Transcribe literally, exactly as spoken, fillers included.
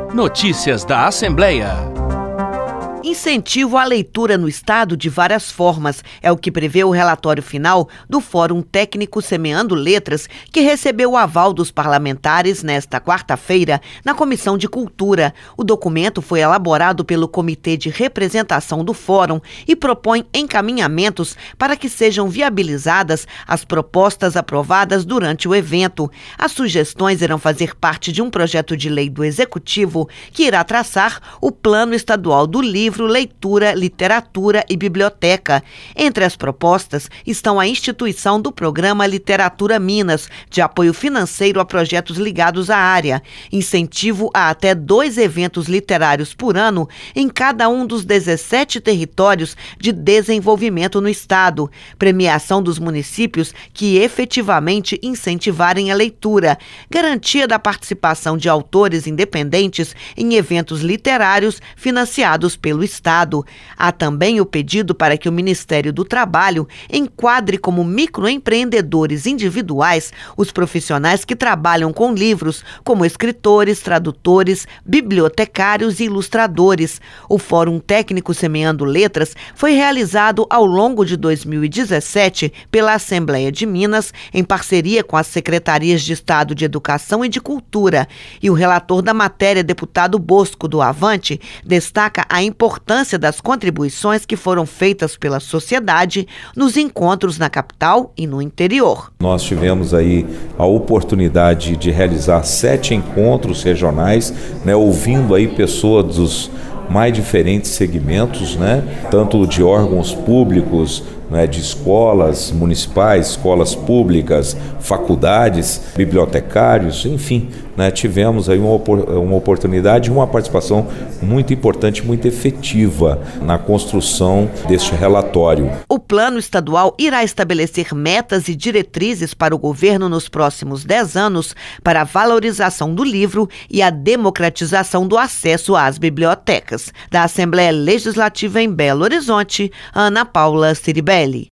Notícias da Assembleia. Incentivo à leitura no Estado de várias formas é o que prevê o relatório final do Fórum Técnico Semeando Letras, que recebeu o aval dos parlamentares nesta quarta-feira na Comissão de Cultura. O documento foi elaborado pelo Comitê de Representação do Fórum e propõe encaminhamentos para que sejam viabilizadas as propostas aprovadas durante o evento. As sugestões irão fazer parte de um projeto de lei do Executivo que irá traçar o Plano Estadual do Livro, Leitura, Literatura e Biblioteca. Entre as propostas estão a instituição do Programa Literatura Minas, de apoio financeiro a projetos ligados à área, incentivo a até dois eventos literários por ano em cada um dos dezessete territórios de desenvolvimento no estado, premiação dos municípios que efetivamente incentivarem a leitura, garantia da participação de autores independentes em eventos literários financiados pelo Estado. Há também o pedido para que o Ministério do Trabalho enquadre como microempreendedores individuais os profissionais que trabalham com livros, como escritores, tradutores, bibliotecários e ilustradores. O Fórum Técnico Semeando Letras foi realizado ao longo de dois mil e dezessete pela Assembleia de Minas, em parceria com as Secretarias de Estado de Educação e de Cultura. E o relator da matéria, deputado Bosco do Avante, destaca a importância importância das contribuições que foram feitas pela sociedade nos encontros na capital e no interior. Nós tivemos aí a oportunidade de realizar sete encontros regionais, né, ouvindo aí pessoas dos mais diferentes segmentos, né, tanto de órgãos públicos, né, de escolas municipais, escolas públicas, faculdades, bibliotecários, enfim, né, tivemos aí uma, uma oportunidade e uma participação muito importante, muito efetiva na construção deste relatório. O plano estadual irá estabelecer metas e diretrizes para o governo nos próximos dez anos para a valorização do livro e a democratização do acesso às bibliotecas. Da Assembleia Legislativa em Belo Horizonte, Ana Paula Ciribelli.